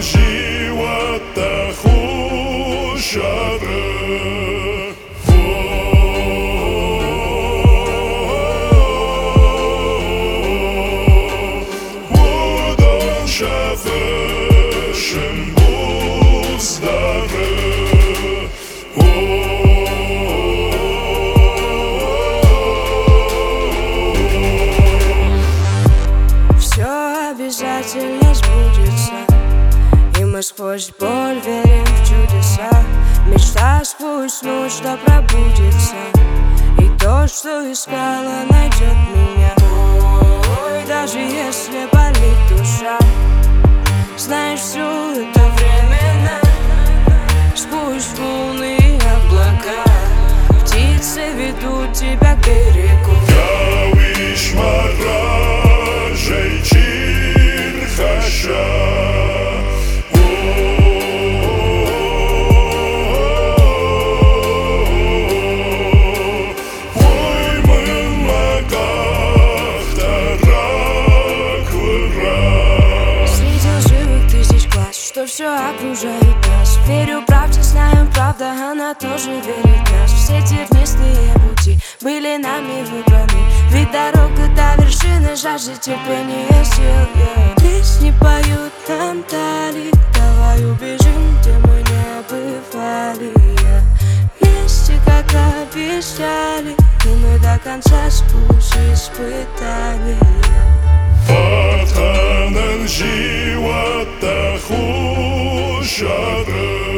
живота хушары. Будан şafışın buzları. Все обязательно сбудется, и мы сквозь боль верим в чудеса. Мечта сквозь ночь да пробудится, и то, что искала, найдет меня. Ой, даже если болит душа, знаешь, все это временно. Сквозь волны и облака птицы ведут тебя к берегу. Что все окружает нас. Верю правде, знаю, правда, она тоже верит в нас. Все тернистые пути были нами выбраны, ведь дорога до вершины жаждет терпения сил. Песни поют нам дали, давай убежим, где мы не бывали. Вместе, как обещали, и мы до конца сквозь испытания. Vatan живота хушары.